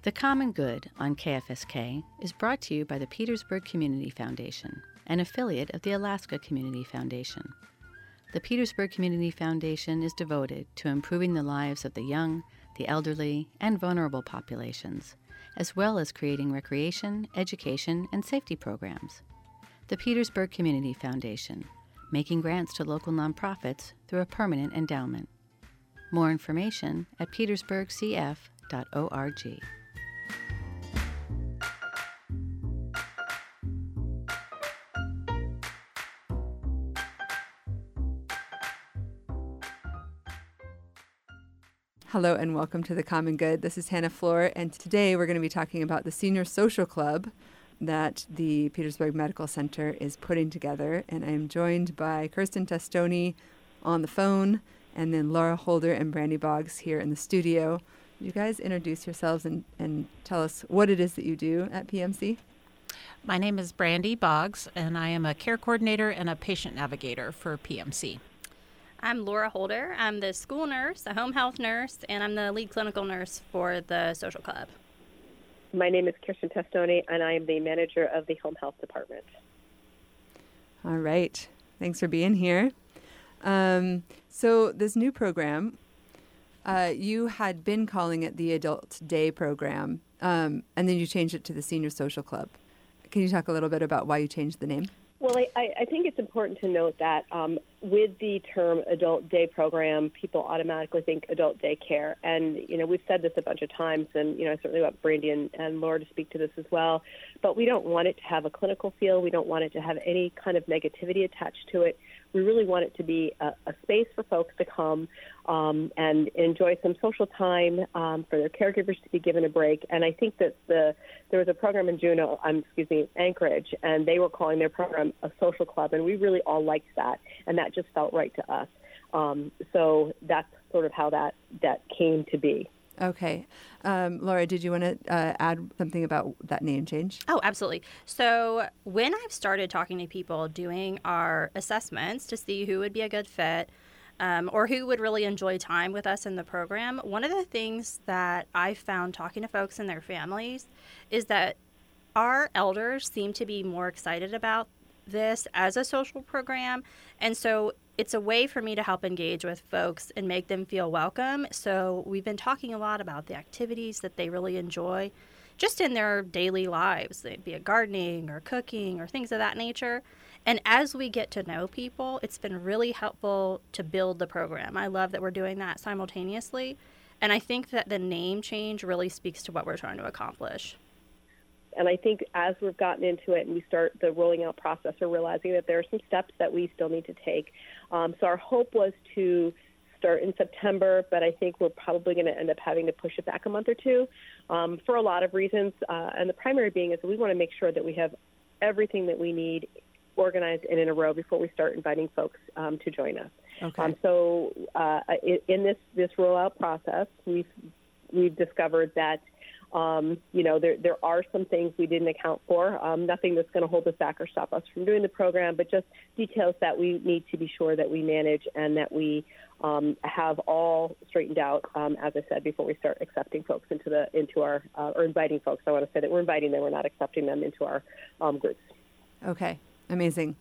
The Common Good on KFSK is brought to you by the Petersburg Community Foundation, an affiliate of the Alaska Community Foundation. The Petersburg Community Foundation is devoted to improving the lives of the young, the elderly, and vulnerable populations, as well as creating recreation, education, and safety programs. The Petersburg Community Foundation, making grants to local nonprofits through a permanent endowment. More information at petersburgcf.org. Hello and welcome to The Common Good. This is Hannah Floor, and today we're going to be talking about the Senior Social Club that the Petersburg Medical Center is putting together. And I am joined by Kirsten Testoni on the phone, and then Laura Holder and Brandy Boggs here in the studio. Would you guys introduce yourselves and tell us what it is that you do at PMC? My name is Brandy Boggs, and I am a care coordinator and a patient navigator for PMC. I'm Laura Holder. I'm the school nurse, a home health nurse, and I'm the lead clinical nurse for the social club. My name is Kirsten Testoni, and I am the manager of the home health department. All right. Thanks for being here. So this new program, you had been calling it the Adult Day Program, and then you changed it to the Senior Social Club. Can you talk a little bit about why you changed the name? Well, I think it's important to note that with the term adult day program, people automatically think adult daycare. And, we've said this a bunch of times, and, I certainly want Brandy and Laura to speak to this as well. But we don't want it to have a clinical feel. We don't want it to have any kind of negativity attached to it. We really want it to be a space for folks to come and enjoy some social time, for their caregivers to be given a break. And I think that there was a program in Anchorage, and they were calling their program a social club, and we really all liked that, and that just felt right to us. So that's sort of how that came to be. Okay. Laura, did you want to add something about that name change? Oh, absolutely. So when I've started talking to people doing our assessments to see who would be a good fit or who would really enjoy time with us in the program, one of the things that I've found talking to folks and their families is that our elders seem to be more excited about this as a social program. And so it's a way for me to help engage with folks and make them feel welcome. So we've been talking a lot about the activities that they really enjoy just in their daily lives, be it gardening or cooking or things of that nature. And as we get to know people, it's been really helpful to build the program. I love that we're doing that simultaneously. And I think that the name change really speaks to what we're trying to accomplish. And I think as we've gotten into it and we start the rolling out process, we're realizing that there are some steps that we still need to take. So our hope was to start in September, but I think we're probably going to end up having to push it back a month or two for a lot of reasons. And the primary being is that we want to make sure that we have everything that we need organized and in a row before we start inviting folks to join us. Okay. So in this rollout process, we've discovered that there are some things we didn't account for, nothing that's going to hold us back or stop us from doing the program, but just details that we need to be sure that we manage and that we have all straightened out, as I said, before we start accepting folks into our or inviting folks. I want to say that we're inviting them, we're not accepting them into our groups. Okay, amazing.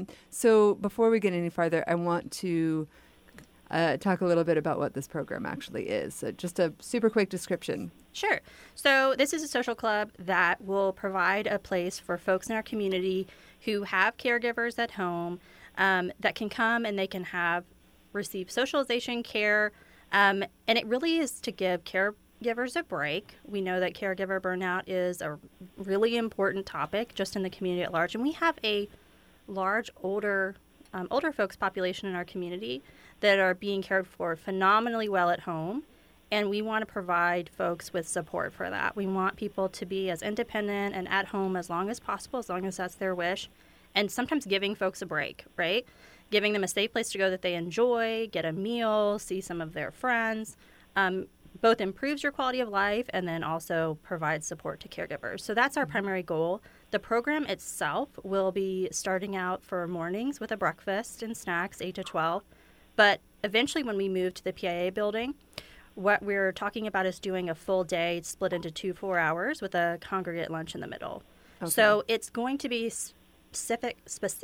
So before we get any farther, I want to talk a little bit about what this program actually is. So just a super quick description. Sure. So this is a social club that will provide a place for folks in our community who have caregivers at home that can come and they can receive socialization care. And it really is to give caregivers a break. We know that caregiver burnout is a really important topic just in the community at large. And we have a large older folks population in our community that are being cared for phenomenally well at home. And we want to provide folks with support for that. We want people to be as independent and at home as long as possible, as long as that's their wish. And sometimes giving folks a break, right? Giving them a safe place to go that they enjoy, get a meal, see some of their friends, both improves your quality of life and then also provides support to caregivers. So that's our primary goal. The program itself will be starting out for mornings with a breakfast and snacks, 8 to 12. But eventually when we move to the PIA building, what we're talking about is doing a full day split into 2 4 hours with a congregate lunch in the middle. Okay. So it's going to be specific,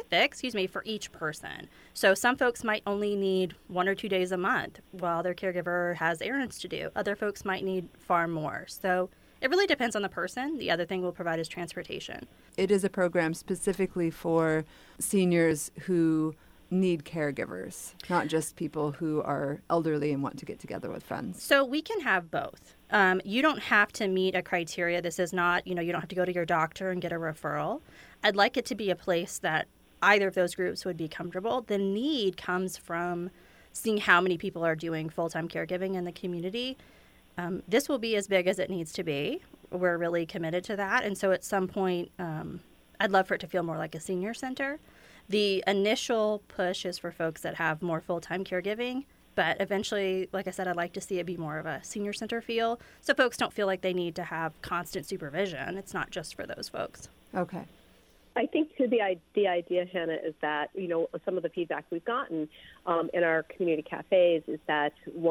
for each person. So some folks might only need 1 or 2 days a month while their caregiver has errands to do. Other folks might need far more. So it really depends on the person. The other thing we'll provide is transportation. It is a program specifically for seniors who need caregivers, not just people who are elderly and want to get together with friends. So we can have both. You don't have to meet a criteria. This is not, you don't have to go to your doctor and get a referral. I'd like it to be a place that either of those groups would be comfortable. The need comes from seeing how many people are doing full-time caregiving in the community. This will be as big as it needs to be. We're really committed to that. And so at some point, I'd love for it to feel more like a senior center. The initial push is for folks that have more full-time caregiving, but eventually, like I said, I'd like to see it be more of a senior center feel so folks don't feel like they need to have constant supervision. It's not just for those folks. Okay. I think too, the idea, Hannah, is that, some of the feedback we've gotten in our community cafes is that,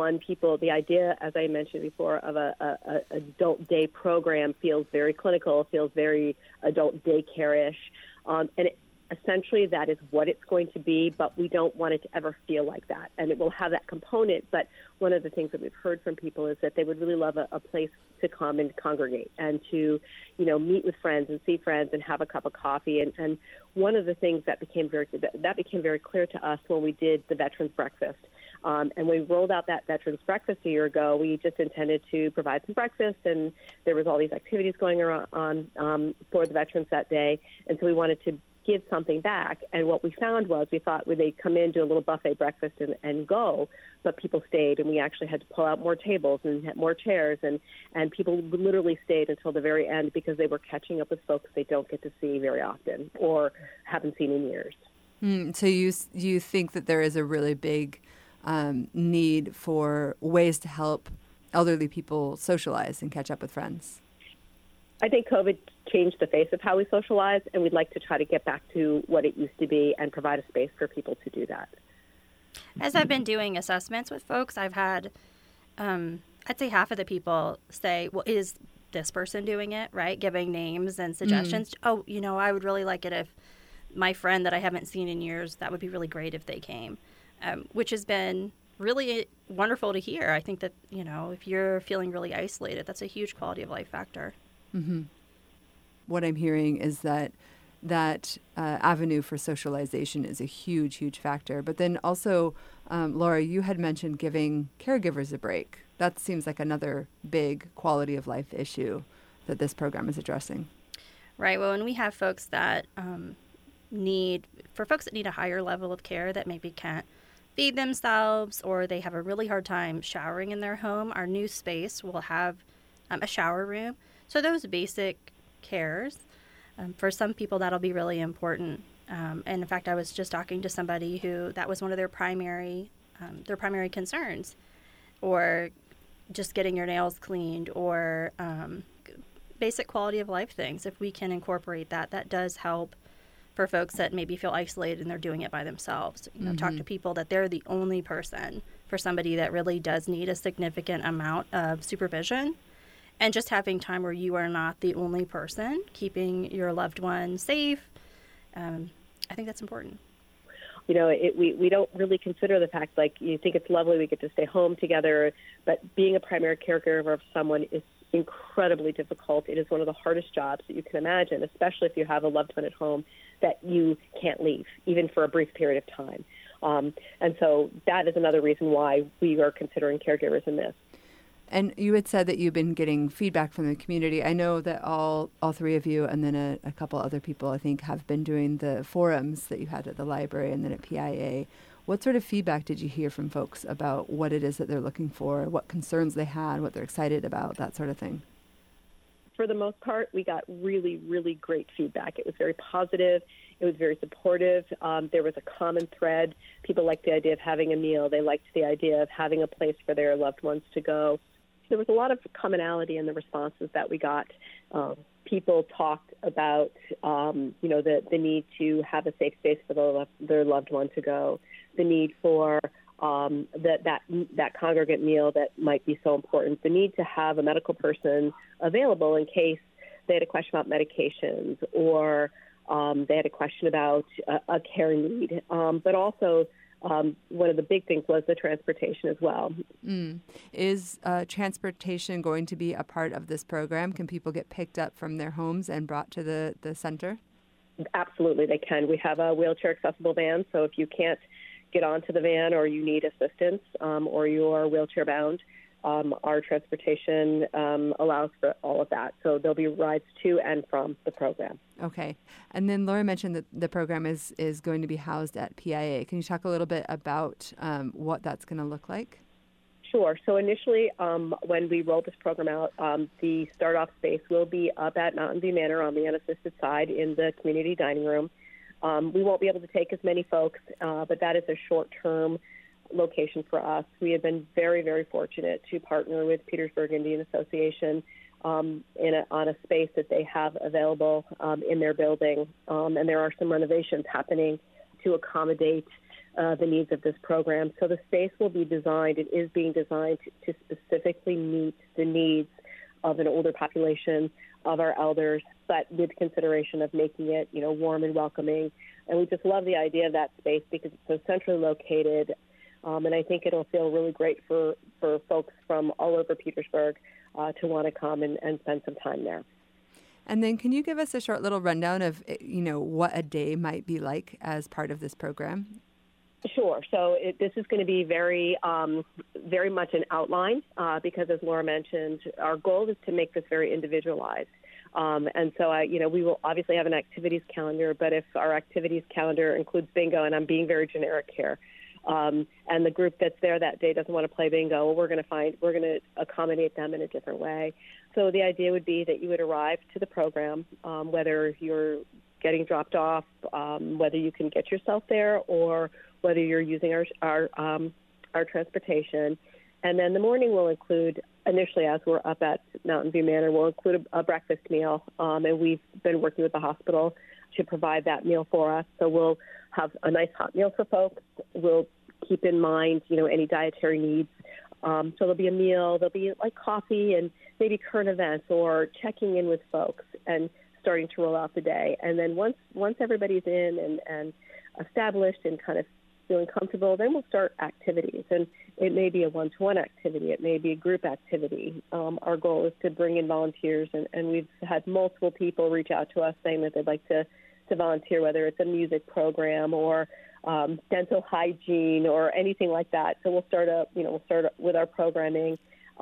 the idea, as I mentioned before, of a adult day program feels very clinical, feels very adult daycare-ish, and essentially that is what it's going to be, but we don't want it to ever feel like that. And it will have that component, but one of the things that we've heard from people is that they would really love a place to come and congregate and to, meet with friends and see friends and have a cup of coffee. And one of the things that became very clear to us when we did the Veterans Breakfast. And we rolled out that Veterans Breakfast a year ago. We just intended to provide some breakfast, and there was all these activities going on for the veterans that day. And so we wanted to give something back. And what we found was we thought they'd come in, do a little buffet breakfast and go, but people stayed, and we actually had to pull out more tables and more chairs, and people literally stayed until the very end because they were catching up with folks they don't get to see very often or haven't seen in years. So you think that there is a really big need for ways to help elderly people socialize and catch up with friends? I think COVID changed the face of how we socialize, and we'd like to try to get back to what it used to be and provide a space for people to do that. As I've been doing assessments with folks, I've had, I'd say half of the people say, well, is this person doing it, right? Giving names and suggestions. Oh, I would really like it if my friend that I haven't seen in years, that would be really great if they came, which has been really wonderful to hear. I think that, if you're feeling really isolated, that's a huge quality of life factor. Mm-hmm. What I'm hearing is that avenue for socialization is a huge, huge factor. But then also, Laura, you had mentioned giving caregivers a break. That seems like another big quality of life issue that this program is addressing. Right. Well, when we have folks that need a higher level of care that maybe can't feed themselves or they have a really hard time showering in their home, our new space will have a shower room. So those basic cares, for some people that'll be really important. And in fact, I was just talking to somebody who that was one of their primary concerns, or just getting your nails cleaned, or basic quality of life things. If we can incorporate that does help for folks that maybe feel isolated and they're doing it by themselves. Talk to people that they're the only person for somebody that really does need a significant amount of supervision. And just having time where you are not the only person, keeping your loved one safe, I think that's important. We don't really consider the fact, like, you think it's lovely we get to stay home together, but being a primary caregiver of someone is incredibly difficult. It is one of the hardest jobs that you can imagine, especially if you have a loved one at home that you can't leave, even for a brief period of time. And so that is another reason why we are considering caregivers in this. And you had said that you've been getting feedback from the community. I know that all three of you and then a couple other people, I think, have been doing the forums that you had at the library and then at PIA. What sort of feedback did you hear from folks about what it is that they're looking for, what concerns they had, what they're excited about, that sort of thing? For the most part, we got really, really great feedback. It was very positive. It was very supportive. There was a common thread. People liked the idea of having a meal. They liked the idea of having a place for their loved ones to go. There was a lot of commonality in the responses that we got. People talked about, the need to have a safe space for their loved one to go, the need for that congregate meal that might be so important. The need to have a medical person available in case they had a question about medications or they had a question about a care need. But also, one of the big things was the transportation as well. Is transportation going to be a part of this program? Can people get picked up from their homes and brought to the center? Absolutely, they can. We have a wheelchair accessible van, so if you can't get onto the van or you need assistance or you are wheelchair bound, our transportation allows for all of that. So there'll be rides to and from the program. Okay. And then Laura mentioned that the program is going to be housed at PIA. Can you talk a little bit about what that's going to look like? Sure. So initially, when we roll this program out, the start-off space will be up at Mountain View Manor on the unassisted side in the community dining room. We won't be able to take as many folks, but that is a short-term location for us. We have been very, very fortunate to partner with Petersburg Indian Association on a space that they have available in their building, and there are some renovations happening to accommodate the needs of this program. So the space will be designed, it is being designed to specifically meet the needs of an older population, of our elders, but with consideration of making it, warm and welcoming. And we just love the idea of that space because it's so centrally located. And I think it'll feel really great for folks from all over Petersburg to want to come and spend some time there. And then can you give us a short little rundown of, what a day might be like as part of this program? Sure. So this is going to be very, very much an outline because, as Laura mentioned, our goal is to make this very individualized. And so, we will obviously have an activities calendar, but if our activities calendar includes bingo, and I'm being very generic here, and the group that's there that day doesn't want to play bingo, we're going to accommodate them in a different way. So the idea would be that you would arrive to the program, whether you're getting dropped off, whether you can get yourself there, or whether you're using our transportation. And then the morning will include, initially as we're up at Mountain View Manor, we'll include a breakfast meal, and we've been working with the hospital to provide that meal for us. So we'll have a nice hot meal for folks. We'll keep in mind, any dietary needs. So there'll be a meal, there'll be like coffee and maybe current events or checking in with folks and starting to roll out the day. And then once everybody's in and established and kind of feeling comfortable, then we'll start activities. And it may be a one-to-one activity. It may be a group activity. Our goal is to bring in volunteers, and we've had multiple people reach out to us saying that they'd like to volunteer, whether it's a music program or dental hygiene or anything like that. So we'll start with our programming.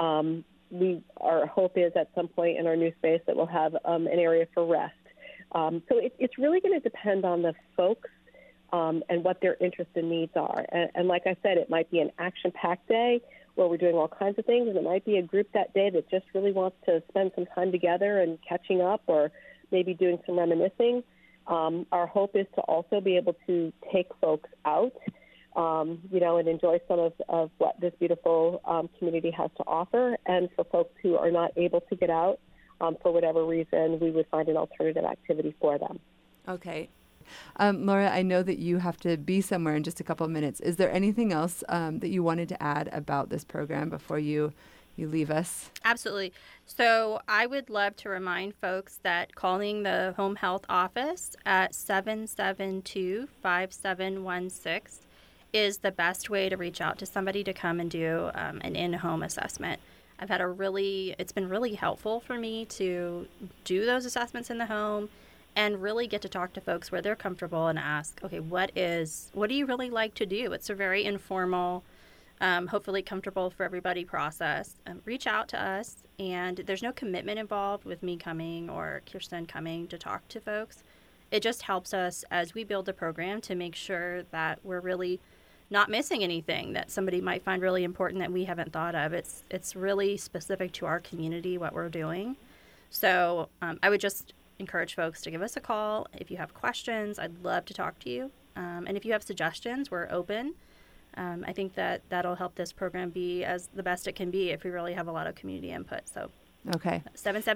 Our hope is at some point in our new space that we'll have an area for rest. So it's really going to depend on the folks and what their interests and needs are. And like I said, it might be an action-packed day where we're doing all kinds of things, and it might be a group that day that just really wants to spend some time together and catching up or maybe doing some reminiscing. Our hope is to also be able to take folks out, and enjoy some of what this beautiful community has to offer. And for folks who are not able to get out for whatever reason, we would find an alternative activity for them. Okay. Laura, I know that you have to be somewhere in just a couple of minutes. Is there anything else that you wanted to add about this program before you leave us? Absolutely. So I would love to remind folks that calling the home health office at 772-5716 is the best way to reach out to somebody to come and do an in-home assessment. It's been really helpful for me to do those assessments in the home and really get to talk to folks where they're comfortable and ask, okay, what do you really like to do? It's a very informal, hopefully comfortable for everybody process. Reach out to us, and there's no commitment involved with me coming or Kirsten coming to talk to folks. It just helps us as we build the program to make sure that we're really not missing anything that somebody might find really important that we haven't thought of. It's really specific to our community, what we're doing. So I would just encourage folks to give us a call. If you have questions, I'd love to talk to you. And if you have suggestions, we're open. I think that'll help this program be as the best it can be if we really have a lot of community input. So okay.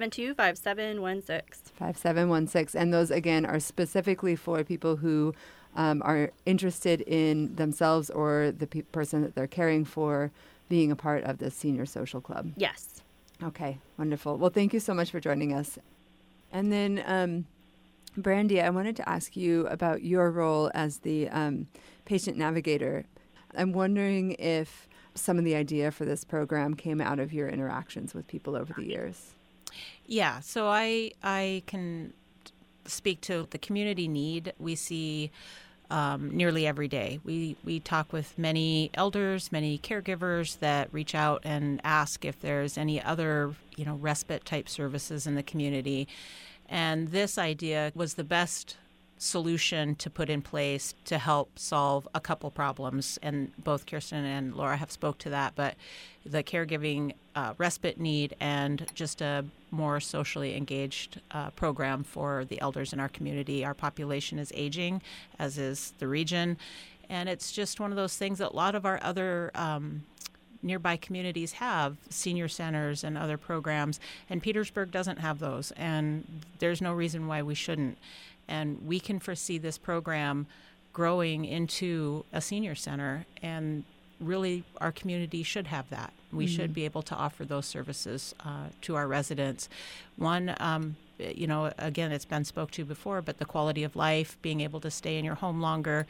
772-5716. 5716. And those, again, are specifically for people who are interested in themselves or the person that they're caring for being a part of the Senior Social Club. Yes. Okay, wonderful. Well, thank you so much for joining us. And then, Brandy, I wanted to ask you about your role as the patient navigator. I'm wondering if some of the idea for this program came out of your interactions with people over the years. Yeah, so I can speak to the community need we see nearly every day. We talk with many elders, many caregivers that reach out and ask if there's any other, respite type services in the community. And this idea was the best solution to put in place to help solve a couple problems. And both Kirsten and Laura have spoke to that, but the caregiving respite need and just a more socially engaged program for the elders in our community. Our population is aging, as is the region. And it's just one of those things that a lot of our other nearby communities have, senior centers and other programs, and Petersburg doesn't have those, and there's no reason why we shouldn't. And we can foresee this program growing into a senior center, and really our community should have that. We should be able to offer those services to our residents. One, again, it's been spoke to before, but the quality of life, being able to stay in your home longer,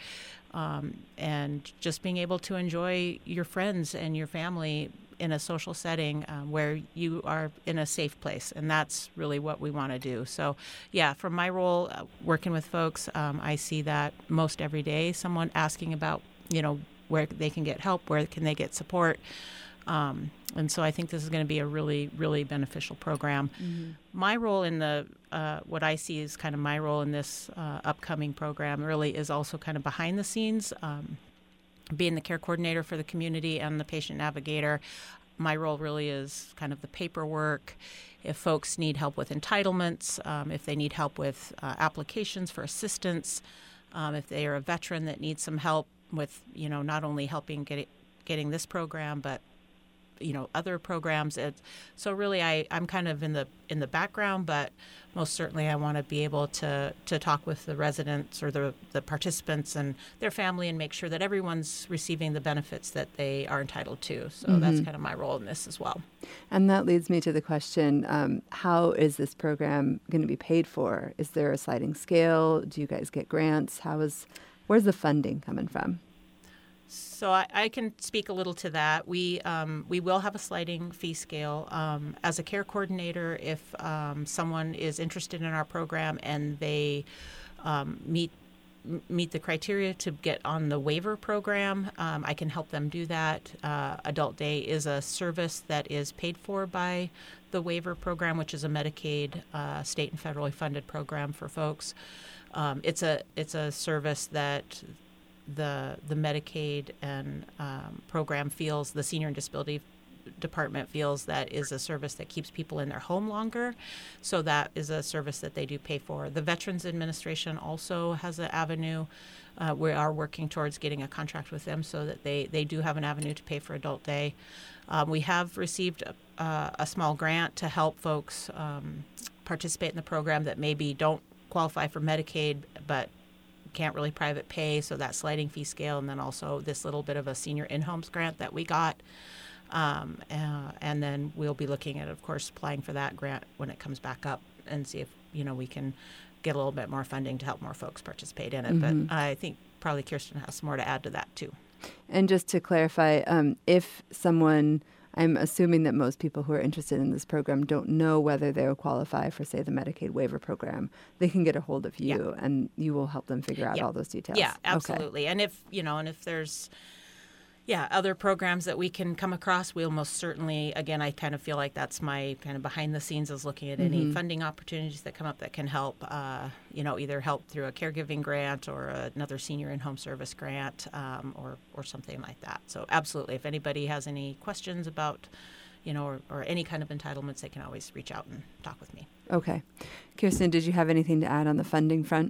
and just being able to enjoy your friends and your family in a social setting where you are in a safe place. And that's really what we want to do. So, yeah, from my role working with folks, I see that most every day, someone asking about, where they can get help, where can they get support. And so I think this is going to be a really, really beneficial program. My role in what I see is kind of my role in this upcoming program really is also kind of behind the scenes, being the care coordinator for the community and the patient navigator. My role really is kind of the paperwork. If folks need help with entitlements, if they need help with applications for assistance, if they are a veteran that needs some help with, not only helping getting this program, but other programs. So really, I'm kind of in the background, but most certainly I want to be able to talk with the residents or the participants and their family and make sure that everyone's receiving the benefits that they are entitled to. So that's kind of my role in this as well. And that leads me to the question, how is this program going to be paid for? Is there a sliding scale? Do you guys get grants? Where's the funding coming from? So I can speak a little to that. We will have a sliding fee scale. As a care coordinator, if someone is interested in our program and they meet the criteria to get on the waiver program, I can help them do that. Adult Day is a service that is paid for by the waiver program, which is a Medicaid state and federally funded program for folks. It's a service that the Medicaid and program feels, the Senior and Disability Department feels that is a service that keeps people in their home longer. So that is a service that they do pay for. The Veterans Administration also has an avenue. We are working towards getting a contract with them so that they do have an avenue to pay for Adult Day. We have received a small grant to help folks participate in the program that maybe don't qualify for Medicaid but can't really private pay, so that sliding fee scale, and then also this little bit of a senior in-homes grant that we got. And then we'll be looking at, of course, applying for that grant when it comes back up and see if, we can get a little bit more funding to help more folks participate in it. But I think probably Kirsten has more to add to that, too. And just to clarify, if someone, I'm assuming that most people who are interested in this program don't know whether they will qualify for, say, the Medicaid waiver program, they can get a hold of you and you will help them figure out all those details. Yeah, absolutely. Okay. And if there's, other programs that we can come across, we'll most certainly, again, I kind of feel like that's my kind of behind the scenes is looking at any funding opportunities that come up that can help, either help through a caregiving grant or another senior in-home service grant or something like that. So absolutely, if anybody has any questions about, or any kind of entitlements, they can always reach out and talk with me. Okay. Kirsten, did you have anything to add on the funding front?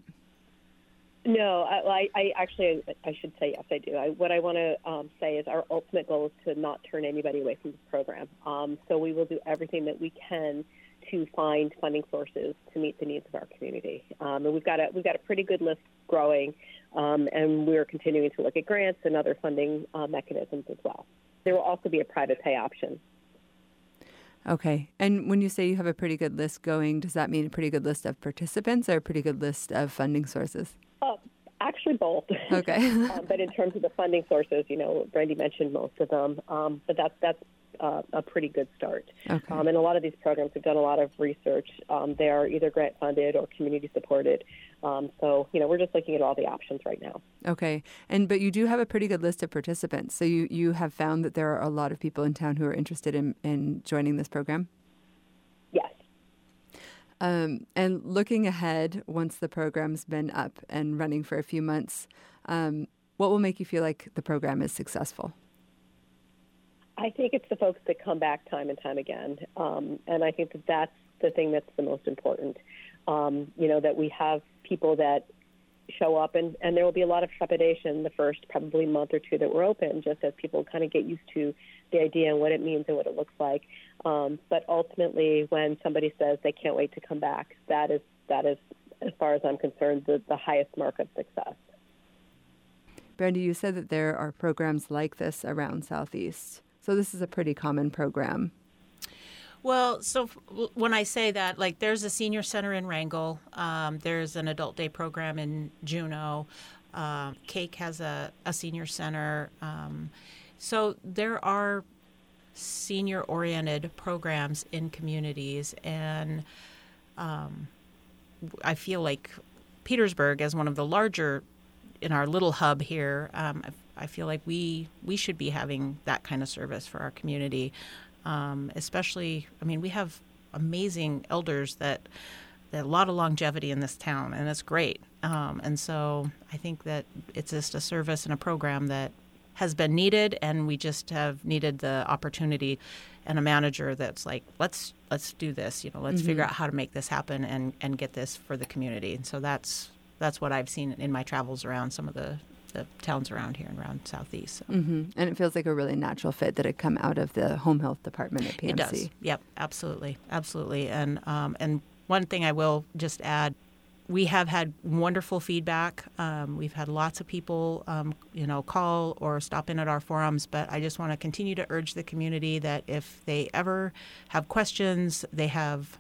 No, I should say yes, I do. What I want to say is our ultimate goal is to not turn anybody away from this program. So we will do everything that we can to find funding sources to meet the needs of our community. And we've got a pretty good list growing And we're continuing to look at grants and other funding mechanisms as well. There will also be a private pay option. Okay. And when you say you have a pretty good list going, does that mean a pretty good list of participants or a pretty good list of funding sources? Actually, both. Okay. But in terms of the funding sources, Brandy mentioned most of them. But that's a pretty good start. Okay. And a lot of these programs have done a lot of research. They are either grant funded or community supported. So, we're just looking at all the options right now. Okay. But you do have a pretty good list of participants. So you have found that there are a lot of people in town who are interested in joining this program? Yes. And looking ahead, once the program's been up and running for a few months, what will make you feel like the program is successful? I think it's the folks that come back time and time again. And I think that's the thing that's the most important. That we have people that show up, and there will be a lot of trepidation the first probably month or two that we're open, just as people kind of get used to the idea and what it means and what it looks like. But ultimately, when somebody says they can't wait to come back, that is, as far as I'm concerned, the highest mark of success. Brandy, you said that there are programs like this around Southeast. So this is a pretty common program. Well, so when I say that, like, there's a senior center in Wrangell. There's an adult day program in Juneau. Cake has a senior center. So there are senior-oriented programs in communities, and I feel like Petersburg, as one of the larger in our little hub here, I feel like we should be having that kind of service for our community. Especially, we have amazing elders that a lot of longevity in this town, and it's great. And so I think that it's just a service and a program that has been needed, and we just have needed the opportunity and a manager that's like, let's do this, let's figure out how to make this happen and get this for the community. And so that's what I've seen in my travels around some of the towns around here and around Southeast. So. And it feels like a really natural fit that it come out of the home health department at PMC. It does. Yep, absolutely. And one thing I will just add, we have had wonderful feedback. We've had lots of people, call or stop in at our forums, but I just want to continue to urge the community that if they ever have questions, they have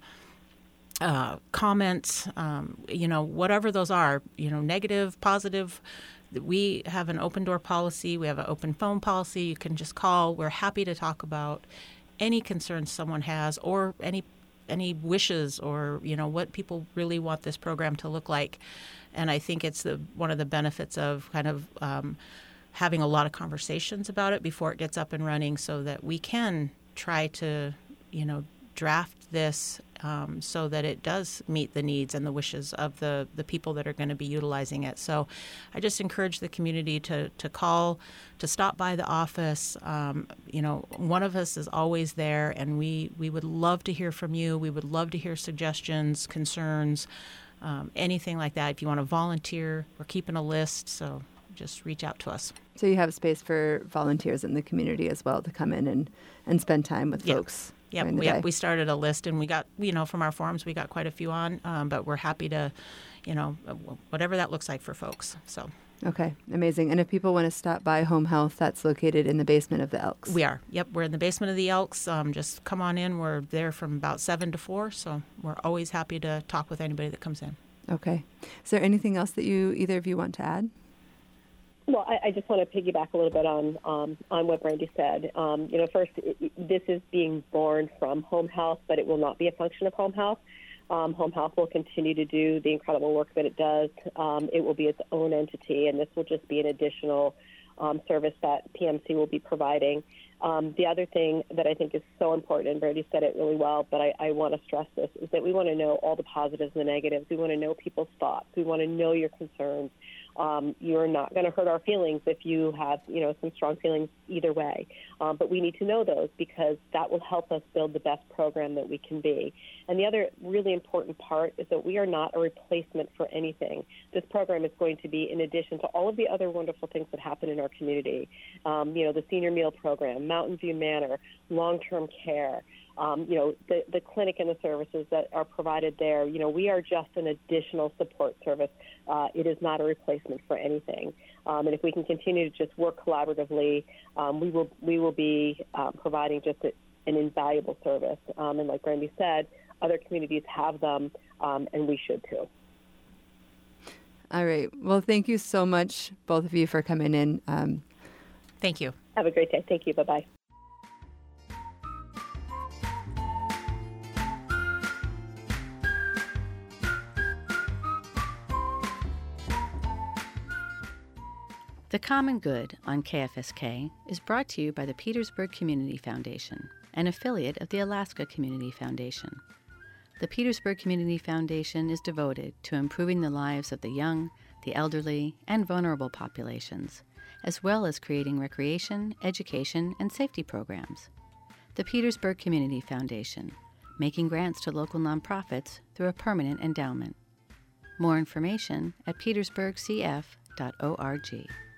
comments, whatever those are, negative, positive. We have an open door policy. We have an open phone policy. You can just call. We're happy to talk about any concerns someone has, or any wishes, or what people really want this program to look like. And I think it's one of the benefits of kind of having a lot of conversations about it before it gets up and running, so that we can try to draft this so that it does meet the needs and the wishes of the people that are going to be utilizing it. So I just encourage the community to call, to stop by the office. One of us is always there, and we would love to hear from you. We would love to hear suggestions, concerns, anything like that. If you want to volunteer, we're keeping a list, so just reach out to us. So you have space for volunteers in the community as well to come in and spend time with folks. Yeah, we started a list, and we got, from our forums, we got quite a few on, but we're happy to, whatever that looks like for folks. So. Okay, amazing. And if people want to stop by Home Health, that's located in the basement of the Elks. We are. Yep, we're in the basement of the Elks. Just come on in. We're there from about 7 to 4, so we're always happy to talk with anybody that comes in. Okay. Is there anything else that either of you want to add? Well, I just want to piggyback a little bit on what Brandy said. First, this is being born from Home Health, but it will not be a function of Home Health. Home Health will continue to do the incredible work that it does. It will be its own entity, and this will just be an additional service that PMC will be providing. The other thing that I think is so important, and Brandy said it really well, but I want to stress this, is that we want to know all the positives and the negatives. We want to know people's thoughts. We want to know your concerns. You're not going to hurt our feelings if you have, some strong feelings either way. But we need to know those, because that will help us build the best program that we can be. And the other really important part is that we are not a replacement for anything. This program is going to be in addition to all of the other wonderful things that happen in our community. The senior meal program, Mountain View Manor, long-term care, the clinic and the services that are provided there. We are just an additional support service. It is not a replacement for anything. And if we can continue to just work collaboratively, we will be providing just an invaluable service. And like Brandy said, other communities have them, and we should too. All right. Well, thank you so much, both of you, for coming in. Thank you. Have a great day. Thank you. Bye-bye. The Common Good on KFSK is brought to you by the Petersburg Community Foundation, an affiliate of the Alaska Community Foundation. The Petersburg Community Foundation is devoted to improving the lives of the young, the elderly, and vulnerable populations, as well as creating recreation, education, and safety programs. The Petersburg Community Foundation, making grants to local nonprofits through a permanent endowment. More information at petersburgcf.org.